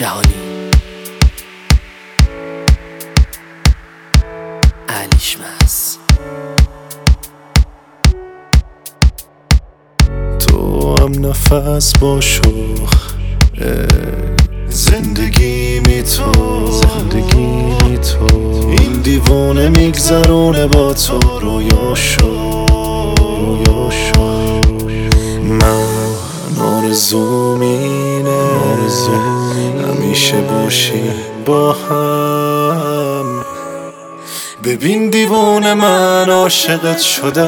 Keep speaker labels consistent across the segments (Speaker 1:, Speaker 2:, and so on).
Speaker 1: جهانی علیشمس.
Speaker 2: تو هم نفس با شوخ زندگی می تو این دیوانه میگذرونه با تو رویاشو من آرزوم اینه همیشه باشیم با هم. ببین دیوانه من عاشقت شدم،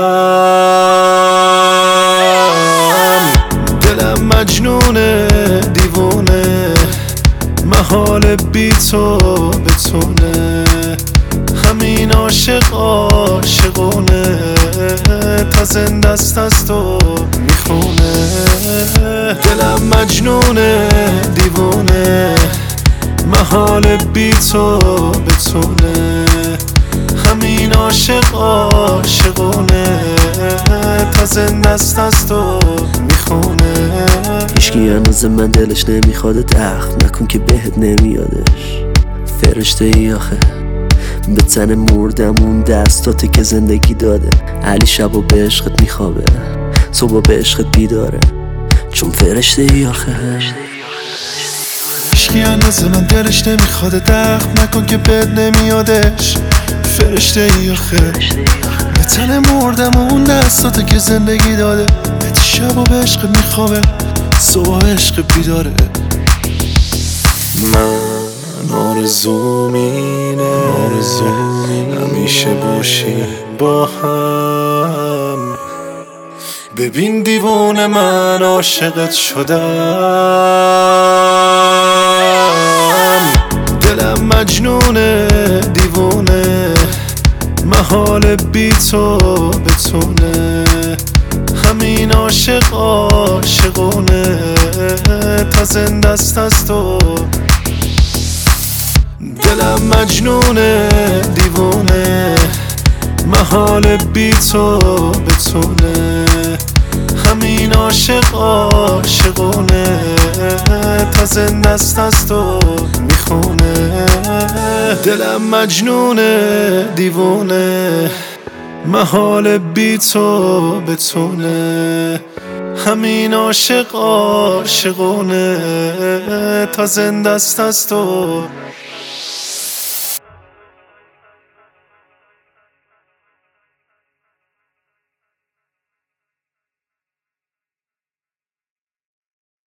Speaker 2: دلم مجنونه دیوانه محال بی تو بتونه. همین عاشقونه تا زنده است از تو میخونه. دلم مجنونه دیوانه محال بی تو بتونه. همین عاشقونه تا زنده است از تو میخونه.
Speaker 1: هیچکی هنوز من دلش نمیخواد دخل نکن که بهت نمیادش. فرشته ای آخه به تن مردمون دستاته که زندگی داده. علی شبا به عشقت میخوابه صبح به عشقت بیداره چون فرشته ای آخه.
Speaker 2: هیچکی هنوز من دلش نمیخواد دخل نکن که بهت نمیادش. فرشته ای آخه به تن مردمون دستاته که زندگی داده. به شبا به عشقت میخوابه صبح عشق بیداره. من آرزوم اینه همیشه باشیم با هم. ببین دیوانه من عاشقت شدم، دلم مجنونه دیوانه محال بی تو بتونه. همین عاشقونه تا زنده است از تو. دلم مجنونه دیوانه محال بی تو بتونه. همین عاشقونه تا زنده است از تو میخونه. دلم مجنونه دیوانه محال بی تو بتونه. همین عاشقونه تا زنده است از تو